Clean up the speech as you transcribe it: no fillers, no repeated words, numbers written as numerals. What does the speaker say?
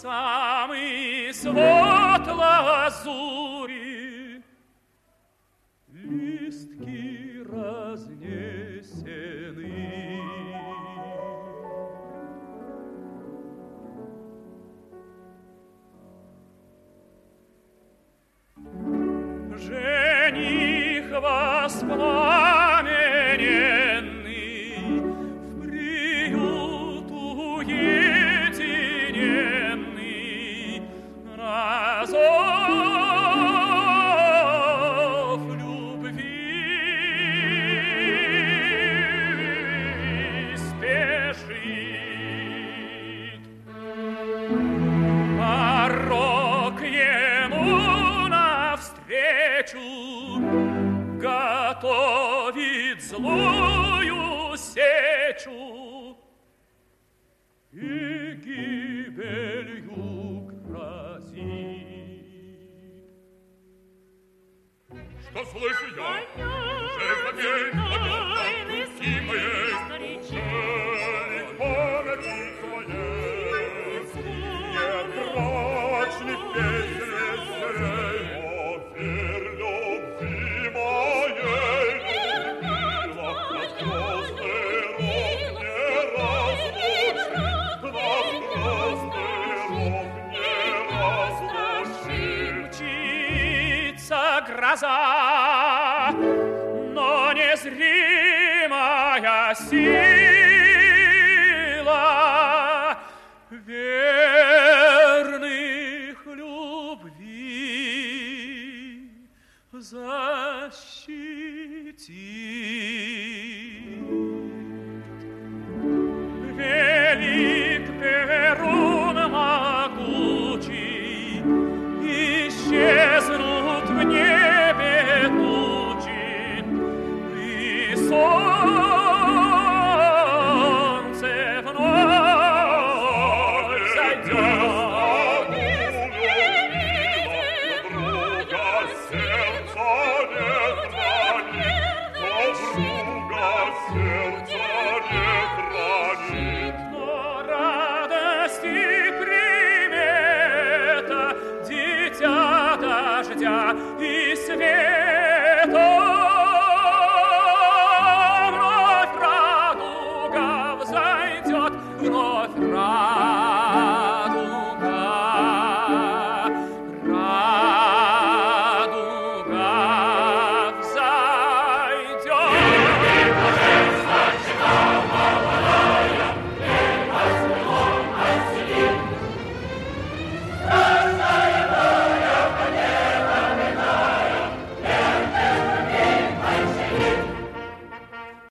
самый свод лазури, листки разнесены. Жених воспламененный, в приют уединенный, разов любви спешит. Порок ему навстречу готовит злую сечу и гибелью грозит. Что слышу я? Уже забей, тайны моей, памяти твоей, недрочных песней серей, о, верь любви моей, мила, прекрасный рок неразлучный, Мчится гроза, но незримая сила верных любви защитит. Велик Перун могучий, исчезнут в небе тучи, и солнце вновь зайдет. Но радость и примета, дитя дождя и свет